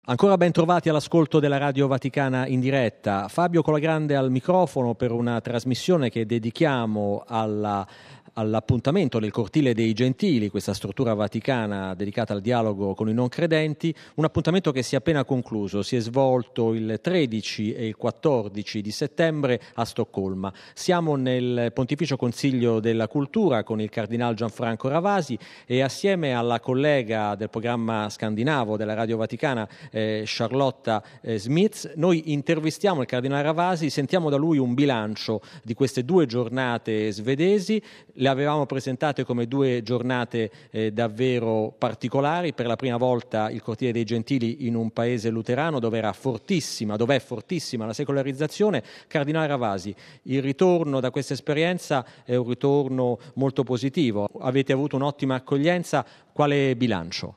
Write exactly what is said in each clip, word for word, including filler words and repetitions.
Ancora ben trovati all'ascolto della Radio Vaticana in diretta. Fabio Colagrande al microfono per una trasmissione che dedichiamo alla all'appuntamento nel Cortile dei Gentili, questa struttura vaticana dedicata al dialogo con i non credenti, un appuntamento che si è appena concluso, si è svolto il tredici e il quattordici di settembre a Stoccolma. Siamo nel Pontificio Consiglio della Cultura con il Cardinal Gianfranco Ravasi e assieme alla collega del programma scandinavo della Radio Vaticana eh, Charlotta eh, Smith, noi intervistiamo il Cardinale Ravasi, sentiamo da lui un bilancio di queste due giornate svedesi. Le avevamo presentate come due giornate eh, davvero particolari. Per la prima volta il Cortile dei Gentili in un paese luterano dove era fortissima, dove è fortissima la secolarizzazione. Cardinale Ravasi, il ritorno da questa esperienza è un ritorno molto positivo. Avete avuto un'ottima accoglienza. Quale bilancio?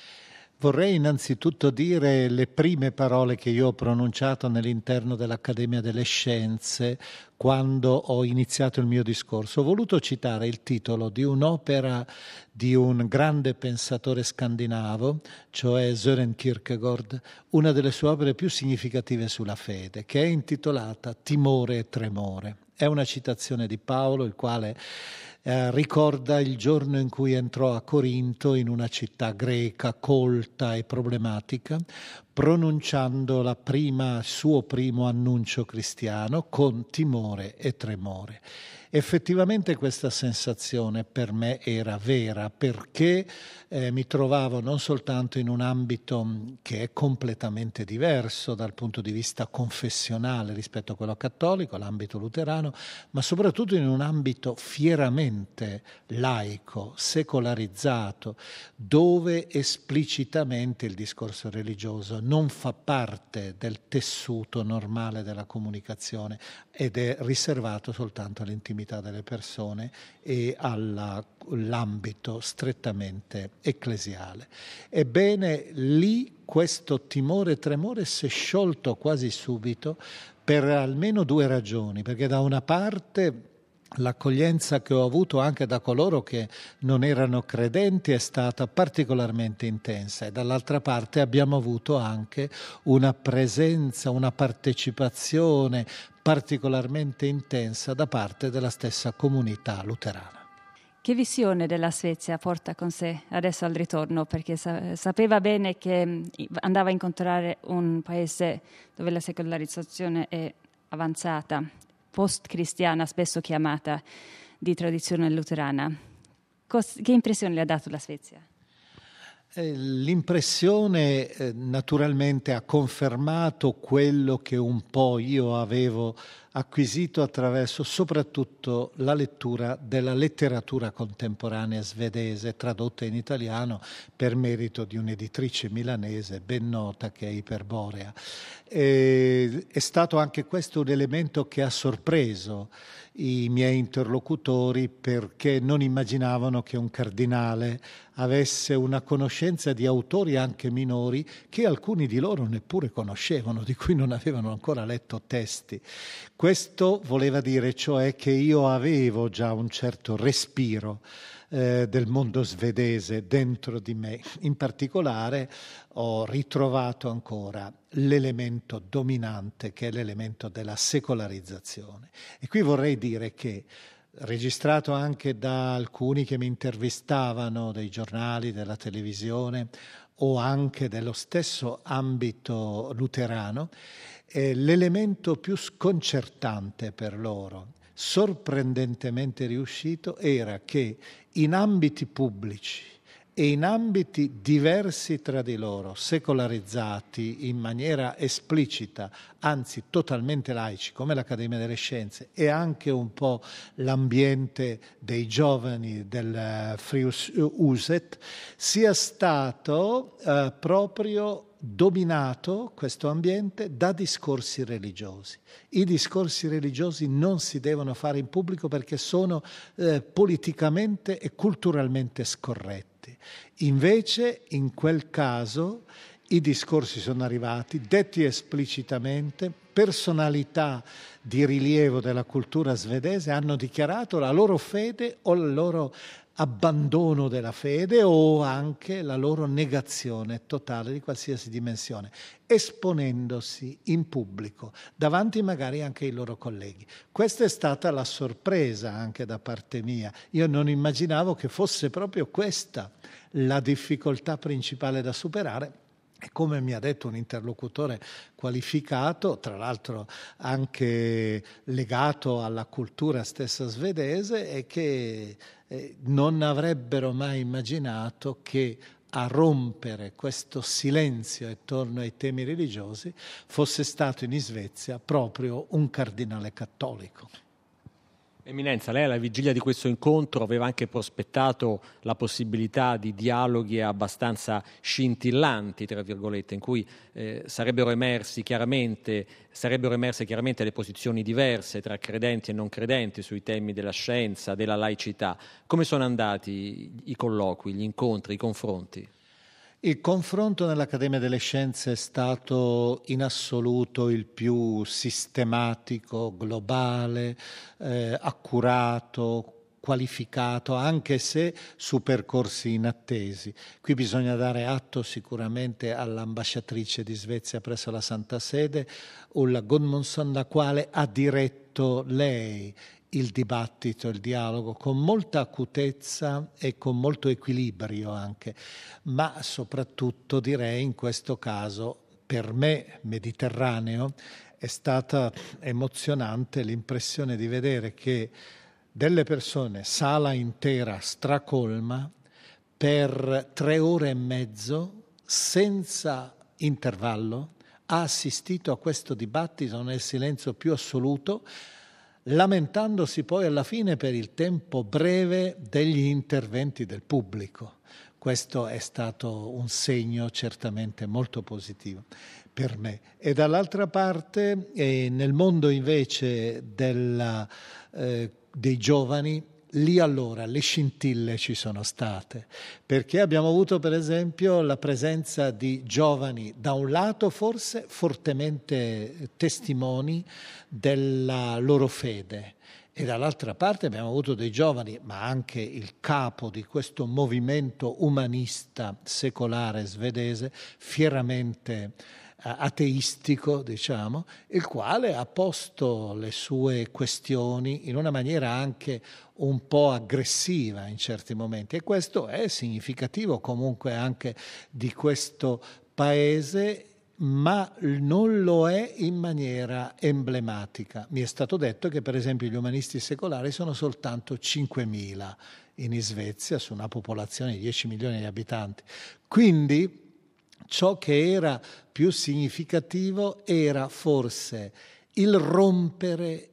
Vorrei innanzitutto dire le prime parole che io ho pronunciato nell'interno dell'Accademia delle Scienze quando ho iniziato il mio discorso. Ho voluto citare il titolo di un'opera di un grande pensatore scandinavo, cioè Søren Kierkegaard, una delle sue opere più significative sulla fede, che è intitolata Timore e tremore. È una citazione di Paolo, il quale Eh, ricorda il giorno in cui entrò a Corinto, in una città greca colta e problematica, pronunciando la prima, il suo primo annuncio cristiano con timore e tremore. Effettivamente questa sensazione per me era vera, perché eh, mi trovavo non soltanto in un ambito che è completamente diverso dal punto di vista confessionale rispetto a quello cattolico, l'ambito luterano, ma soprattutto in un ambito fieramente laico, secolarizzato, dove esplicitamente il discorso religioso non fa parte del tessuto normale della comunicazione ed è riservato soltanto all'intimità delle persone e all'ambito strettamente ecclesiale. Ebbene, lì questo timore e tremore si è sciolto quasi subito per almeno due ragioni, perché da una parte l'accoglienza che ho avuto anche da coloro che non erano credenti è stata particolarmente intensa e dall'altra parte abbiamo avuto anche una presenza, una partecipazione particolarmente intensa da parte della stessa comunità luterana. Che visione della Svezia porta con sé adesso al ritorno? Perché sa- sapeva bene che andava a incontrare un paese dove la secolarizzazione è avanzata, post-cristiana, spesso chiamata di tradizione luterana. Cos- che impressione le ha dato la Svezia? L'impressione eh, naturalmente ha confermato quello che un po' io avevo acquisito attraverso soprattutto la lettura della letteratura contemporanea svedese tradotta in italiano per merito di un'editrice milanese ben nota che è Iperborea. E, è stato anche questo un elemento che ha sorpreso i miei interlocutori, perché non immaginavano che un cardinale avesse una conoscenza di autori anche minori che alcuni di loro neppure conoscevano, di cui non avevano ancora letto testi. Questo voleva dire cioè che io avevo già un certo respiro eh, del mondo svedese dentro di me. In particolare ho ritrovato ancora l'elemento dominante, che è l'elemento della secolarizzazione. E qui vorrei dire che, registrato anche da alcuni che mi intervistavano, dei giornali, della televisione o anche dello stesso ambito luterano, eh, l'elemento più sconcertante per loro, sorprendentemente riuscito, era che in ambiti pubblici e in ambiti diversi tra di loro, secolarizzati in maniera esplicita, anzi totalmente laici, come l'Accademia delle Scienze e anche un po' l'ambiente dei giovani del Frius Uset, sia stato eh, proprio dominato questo ambiente da discorsi religiosi. I discorsi religiosi non si devono fare in pubblico perché sono eh, politicamente e culturalmente scorretti. Invece, in quel caso, i discorsi sono arrivati, detti esplicitamente, personalità di rilievo della cultura svedese hanno dichiarato la loro fede o il loro abbandono della fede o anche la loro negazione totale di qualsiasi dimensione, esponendosi in pubblico, davanti magari anche ai loro colleghi. Questa è stata la sorpresa anche da parte mia. Io non immaginavo che fosse proprio questa la difficoltà principale da superare. E come mi ha detto un interlocutore qualificato, tra l'altro anche legato alla cultura stessa svedese, è che eh, non avrebbero mai immaginato che a rompere questo silenzio attorno ai temi religiosi fosse stato in Svezia proprio un cardinale cattolico. Eminenza, lei alla vigilia di questo incontro aveva anche prospettato la possibilità di dialoghi abbastanza scintillanti, tra virgolette, in cui eh, sarebbero emersi chiaramente, sarebbero emerse chiaramente le posizioni diverse tra credenti e non credenti sui temi della scienza, della laicità. Come sono andati i colloqui, gli incontri, i confronti? Il confronto nell'Accademia delle Scienze è stato in assoluto il più sistematico, globale, eh, accurato, qualificato, anche se su percorsi inattesi. Qui bisogna dare atto sicuramente all'ambasciatrice di Svezia presso la Santa Sede, Ulla Gudmundsson, la quale ha diretto lei il dibattito, il dialogo, con molta acutezza e con molto equilibrio anche, ma soprattutto direi in questo caso, per me mediterraneo, è stata emozionante l'impressione di vedere che delle persone, sala intera stracolma, per tre ore e mezzo, senza intervallo, ha assistito a questo dibattito nel silenzio più assoluto, lamentandosi poi alla fine per il tempo breve degli interventi del pubblico. Questo è stato un segno certamente molto positivo per me. E dall'altra parte, eh, nel mondo invece della, eh, dei giovani, lì allora le scintille ci sono state, perché abbiamo avuto per esempio la presenza di giovani, da un lato forse fortemente testimoni della loro fede, e dall'altra parte abbiamo avuto dei giovani, ma anche il capo di questo movimento umanista secolare svedese, fieramente ateistico, diciamo, il quale ha posto le sue questioni in una maniera anche un po' aggressiva in certi momenti, e questo è significativo comunque anche di questo paese, ma non lo è in maniera emblematica. Mi è stato detto che per esempio gli umanisti secolari sono soltanto cinquemila in Svezia su una popolazione di dieci milioni di abitanti, quindi ciò che era più significativo era forse il rompere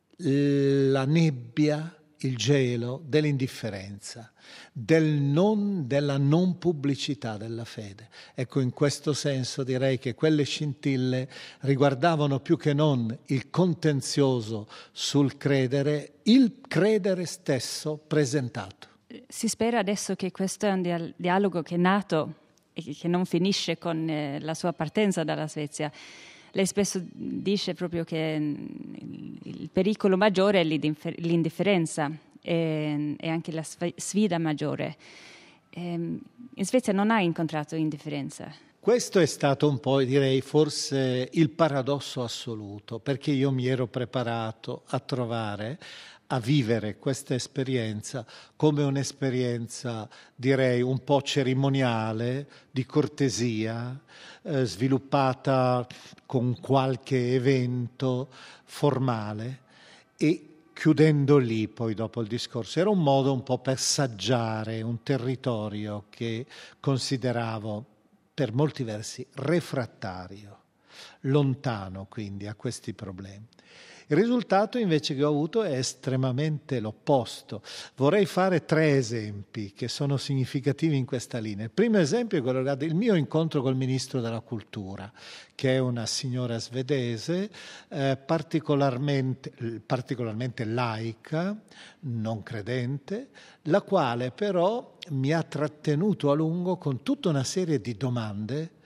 la nebbia, il gelo dell'indifferenza, del non, della non pubblicità della fede. Ecco, in questo senso direi che quelle scintille riguardavano più che non il contenzioso sul credere, il credere stesso presentato. Si spera adesso che questo è un dialogo che è nato e che non finisce con eh, la sua partenza dalla Svezia. Lei spesso dice proprio che il pericolo maggiore è l'indifferenza e, e anche la sfida maggiore. E in Svezia non ha incontrato indifferenza. Questo è stato un po', direi, forse il paradosso assoluto, perché io mi ero preparato a trovare, a vivere questa esperienza come un'esperienza, direi, un po' cerimoniale, di cortesia, eh, sviluppata con qualche evento formale, e chiudendo lì poi dopo il discorso. Era un modo un po' per saggiare un territorio che consideravo per molti versi refrattario, lontano quindi a questi problemi. Il risultato invece che ho avuto è estremamente l'opposto. Vorrei fare tre esempi che sono significativi in questa linea. Il primo esempio è quello del mio incontro col Ministro della Cultura, che è una signora svedese eh, particolarmente, particolarmente laica, non credente, la quale però mi ha trattenuto a lungo con tutta una serie di domande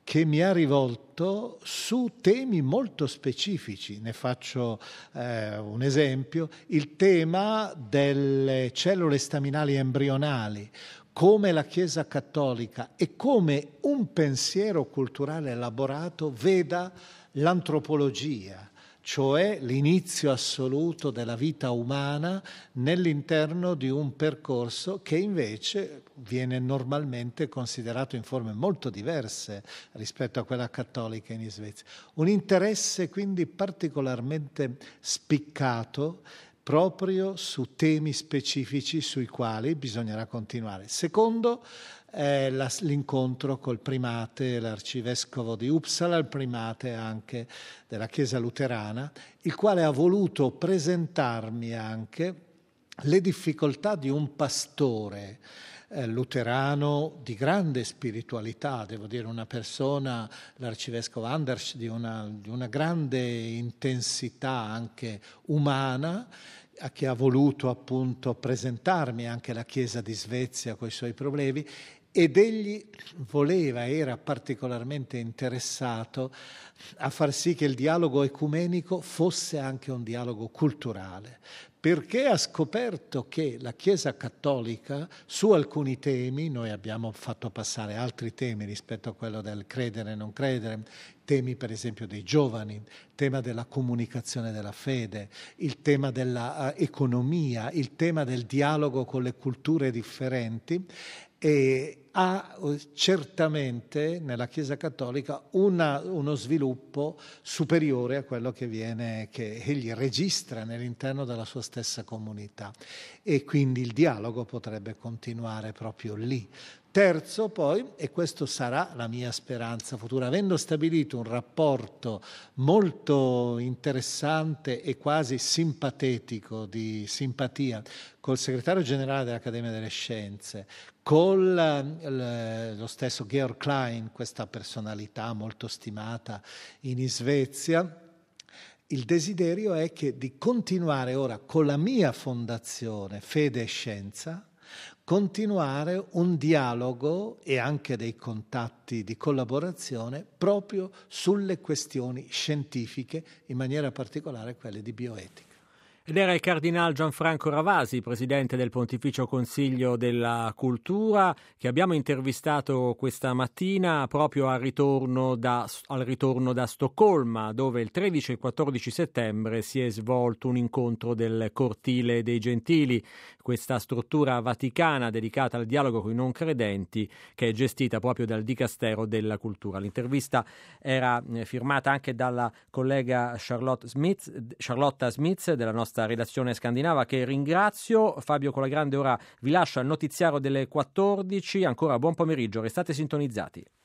che mi ha rivolto su temi molto specifici. Ne faccio eh, un esempio: il tema delle cellule staminali embrionali, come la Chiesa cattolica e come un pensiero culturale elaborato veda l'antropologia, cioè l'inizio assoluto della vita umana nell'interno di un percorso che invece viene normalmente considerato in forme molto diverse rispetto a quella cattolica in Svezia. Un interesse quindi particolarmente spiccato proprio su temi specifici sui quali bisognerà continuare. Secondo, eh, la, l'incontro col primate, l'arcivescovo di Uppsala, il primate anche della Chiesa luterana, il quale ha voluto presentarmi anche le difficoltà di un pastore eh, luterano di grande spiritualità, devo dire una persona, l'arcivescovo Anders, di una, di una grande intensità anche umana, a chi ha voluto appunto presentarmi anche la Chiesa di Svezia con i suoi problemi, ed egli voleva, era particolarmente interessato a far sì che il dialogo ecumenico fosse anche un dialogo culturale, perché ha scoperto che la Chiesa cattolica su alcuni temi, noi abbiamo fatto passare altri temi rispetto a quello del credere e non credere, temi per esempio dei giovani, tema della comunicazione della fede, il tema dell'economia, il tema del dialogo con le culture differenti, e ha certamente nella Chiesa cattolica una, uno sviluppo superiore a quello che viene, che egli registra all'interno della sua stessa comunità, e quindi il dialogo potrebbe continuare proprio lì. Terzo poi, e questo sarà la mia speranza futura, avendo stabilito un rapporto molto interessante e quasi simpatetico, di simpatia, col segretario generale dell'Accademia delle Scienze, con lo stesso Georg Klein, questa personalità molto stimata in Svezia, il desiderio è che di continuare ora con la mia fondazione Fede e Scienza, continuare un dialogo e anche dei contatti di collaborazione proprio sulle questioni scientifiche, in maniera particolare quelle di bioetica. Ed era il Cardinal Gianfranco Ravasi, presidente del Pontificio Consiglio della Cultura, che abbiamo intervistato questa mattina proprio al ritorno da, al ritorno da Stoccolma, dove il tredici e quattordici settembre si è svolto un incontro del Cortile dei Gentili, questa struttura vaticana dedicata al dialogo con i non credenti, che è gestita proprio dal Dicastero della Cultura. L'intervista era firmata anche dalla collega Charlotte Smith, Charlotta Smith della nostra redazione scandinava, che ringrazio. Fabio Colagrande ora vi lascia il notiziario delle quattordici. Ancora buon pomeriggio, restate sintonizzati.